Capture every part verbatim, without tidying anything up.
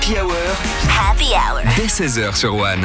Happy Hour. Happy Hour. Dès seize heures sur One.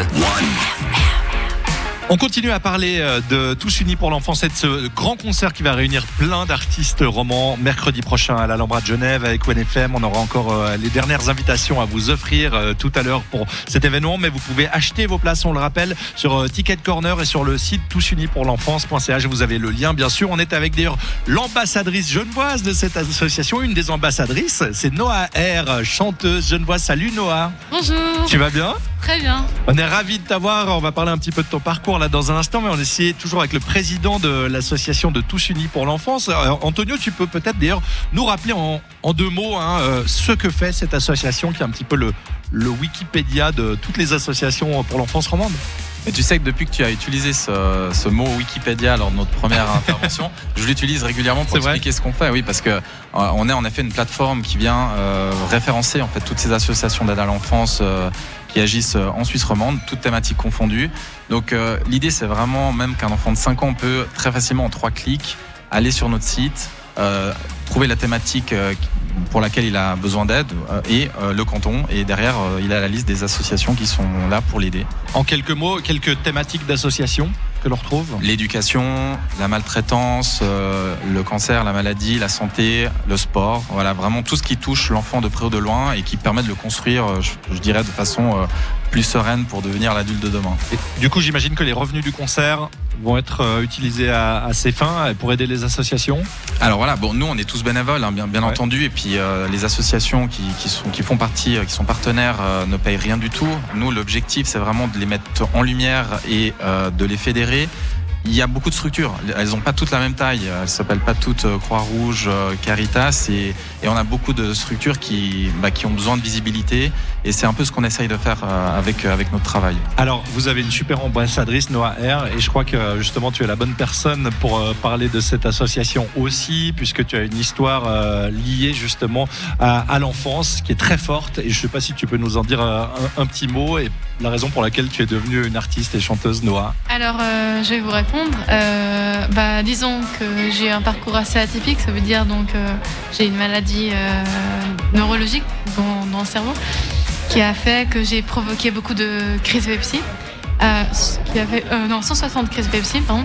On continue à parler de Tous Unis pour l'Enfance et de ce grand concert qui va réunir plein d'artistes romans mercredi prochain à l'Alhambra de Genève avec One F M. On aura encore les dernières invitations à vous offrir tout à l'heure pour cet événement, mais vous pouvez acheter vos places, on le rappelle, sur Ticket Corner et sur le site tous unis pour l'enfance point c h. Vous avez le lien, bien sûr. On est avec d'ailleurs l'ambassadrice genevoise de cette association, une des ambassadrices, c'est Noah R, chanteuse genevoise. Salut Noah. Bonjour. Tu vas bien ? Très bien. On est ravis de t'avoir. On va parler un petit peu de ton parcours là dans un instant, mais on essaie toujours avec le président de l'association de Tous Unis pour l'Enfance. Alors, Antonio, tu peux peut-être d'ailleurs nous rappeler en, en deux mots hein, euh, ce que fait cette association qui est un petit peu le, le Wikipédia de toutes les associations pour l'enfance romande. Et tu sais que depuis que tu as utilisé ce, ce mot Wikipédia lors de notre première intervention, je l'utilise régulièrement pour C'est expliquer vrai. ce qu'on fait. Oui, parce que euh, on est en effet une plateforme qui vient euh, référencer en fait toutes ces associations d'aide à l'enfance euh, qui agissent en Suisse romande, toutes thématiques confondues. Donc euh, l'idée, c'est vraiment même qu'un enfant de cinq ans peut très facilement en trois clics aller sur notre site, euh, trouver la thématique euh, pour laquelle il a besoin d'aide euh, et euh, le canton. Et derrière, euh, il a la liste des associations qui sont là pour l'aider. En quelques mots, quelques thématiques d'associations que l'on retrouve. L'éducation, la maltraitance, euh, le cancer, la maladie, la santé, le sport. Voilà, vraiment tout ce qui touche l'enfant de près ou de loin et qui permet de le construire, euh, je, je dirais, de façon euh, plus sereine pour devenir l'adulte de demain. Et du coup, j'imagine que les revenus du concert vont être euh, utilisés à, à ces fins pour aider les associations. Alors voilà, bon, nous on est tous bénévoles, hein, bien, bien Ouais. entendu, et puis euh, les associations qui, qui, sont, qui font partie, euh, qui sont partenaires, euh, ne payent rien du tout. Nous, l'objectif, c'est vraiment de les mettre en lumière et euh, de les fédérer. Il y a beaucoup de structures, elles n'ont pas toutes la même taille, elles ne s'appellent pas toutes Croix-Rouge, euh, Caritas, et, et on a beaucoup de structures qui, bah, qui ont besoin de visibilité, et c'est un peu ce qu'on essaye de faire euh, avec, avec notre travail. Alors, vous avez une super ambassadrice, Noah R, et je crois que justement tu es la bonne personne pour euh, parler de cette association aussi, puisque tu as une histoire euh, liée justement à, à l'enfance qui est très forte, et je ne sais pas si tu peux nous en dire euh, un, un petit mot et la raison pour laquelle tu es devenue une artiste et chanteuse, Noah. Alors, euh, je vais vous répondre. Euh, bah, disons que j'ai un parcours assez atypique. Ça veut dire donc euh, j'ai une maladie euh, neurologique dans, dans le cerveau qui a fait que j'ai provoqué beaucoup de crises d'épilepsie. Euh, qui a fait, euh, non, cent soixante crises d'épilepsie, pardon,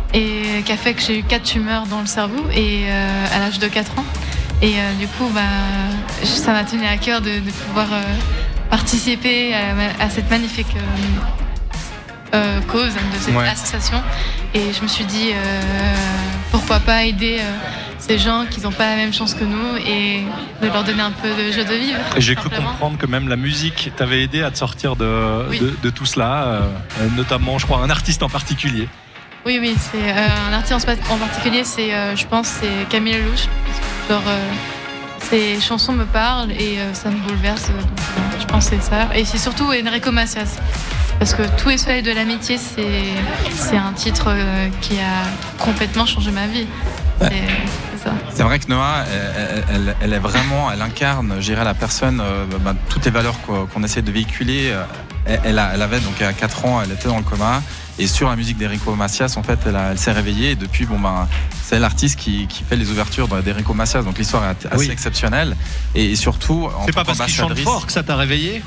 et qui a fait que j'ai eu quatre tumeurs dans le cerveau et euh, à l'âge de quatre ans. Et euh, du coup, bah, ça m'a tenu à cœur de, de pouvoir euh, participer à, à cette magnifique euh, euh, cause de cette Ouais. association. Et je me suis dit, euh, pourquoi pas aider euh, ces gens qui n'ont pas la même chance que nous et de leur donner un peu de joie de vivre. Et j'ai cru simplement. comprendre que même la musique t'avait aidé à te sortir de, Oui. de, de tout cela, euh, notamment, je crois, un artiste en particulier. Oui, oui, c'est euh, un artiste en particulier, c'est, euh, je pense, c'est Camille Lelouch. Genre, euh, ses chansons me parlent et euh, ça me bouleverse. Donc, euh, je pense que c'est ça. Et c'est surtout Enrico Macias. Parce que Tout est soleil de l'amitié, c'est, c'est un titre euh, qui a complètement changé ma vie. C'est, c'est ça. C'est vrai que Noah, elle, elle, elle est vraiment, elle incarne, je dirais, la personne, euh, bah, toutes les valeurs qu'on, qu'on essaie de véhiculer. Elle, elle, a, elle avait donc à quatre ans, elle était dans le coma. Et sur la musique d'Enrico Macias, en fait, elle, a, elle s'est réveillée. Et depuis, bon, ben, c'est l'artiste qui, qui fait les ouvertures d'Enrico Macias. Donc l'histoire est assez Oui. exceptionnelle. Et, et surtout, en C'est tant pas parce qu'il chante qu'ambassadrice- fort que ça t'a réveillé.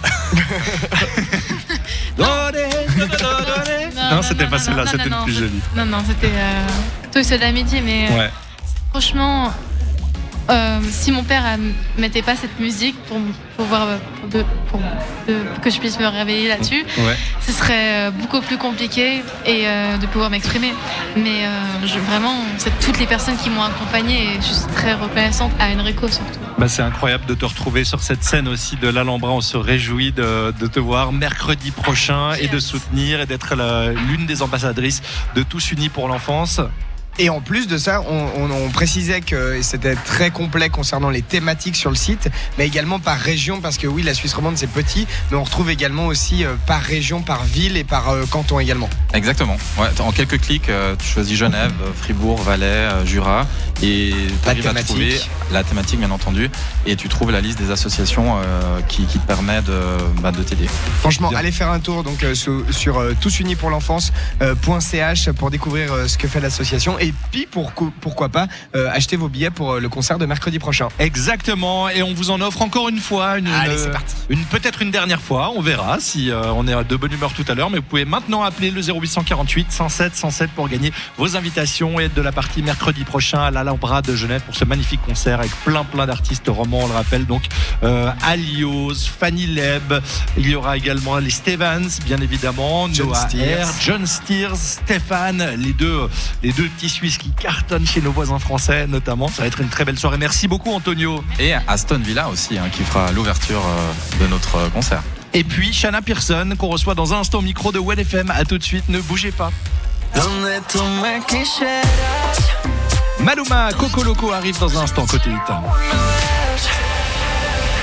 Donnez, donnez, donnez. Non, c'était pas celle-là, non, c'était non, le plus non, joli. Non, non, c'était euh, Tout est soleil de l'amitié, mais euh, Ouais. franchement, euh, si mon père ne mettait pas cette musique pour, pour, voir, pour, de, pour, de- pour que je puisse me réveiller là-dessus, Ouais. ce serait euh, beaucoup plus compliqué et euh, de pouvoir m'exprimer. Mais euh, je, vraiment, c'est toutes les personnes qui m'ont accompagnée et je suis très reconnaissante à Enrico surtout. Bah, c'est incroyable de te retrouver sur cette scène aussi de l'Alhambra. On se réjouit de, de te voir mercredi prochain et de soutenir et d'être la- l'une des ambassadrices de Tous Unis pour l'Enfance. Et en plus de ça, on, on, on précisait que c'était très complet concernant les thématiques sur le site, mais également par région, parce que oui, la Suisse romande c'est petit, mais on retrouve également aussi euh, par région, par ville et par euh, canton également. Exactement. Ouais, en quelques clics, euh, tu choisis Genève, Fribourg, Valais, euh, Jura, et tu arrives à thématique. trouver la thématique, bien entendu, et tu trouves la liste des associations euh, qui, qui te permet de, bah, de t'aider. Franchement, Bien. allez faire un tour donc euh, sur, sur euh, tous unis pour l'enfance point c h pour découvrir euh, ce que fait l'association. et puis pour, pourquoi pas euh, acheter vos billets pour le concert de mercredi prochain. Exactement, et on vous en offre encore une fois, une, Allez, une, c'est parti. une peut-être une dernière fois, on verra si euh, on est de bonne humeur tout à l'heure, mais vous pouvez maintenant appeler le zéro huit cent quarante-huit cent sept cent sept pour gagner vos invitations et être de la partie mercredi prochain à l'Alhambra de Genève pour ce magnifique concert avec plein plein d'artistes romans, on le rappelle, donc euh, Alios, Fanny Leb, il y aura également les Stevens, bien évidemment, John Noah Steers. R, John Steers, Stéphane, les deux, les deux petits Suisses qui cartonnent chez nos voisins français notamment. Ça va être une très belle soirée. Merci beaucoup Antonio. Et Aston Villa aussi, hein, qui fera l'ouverture euh, de notre concert. Et puis Shanna Pearson qu'on reçoit dans un instant au micro de W N F M. À tout de suite, ne bougez pas. Maluma, Coco Loco arrive dans un instant côté huit.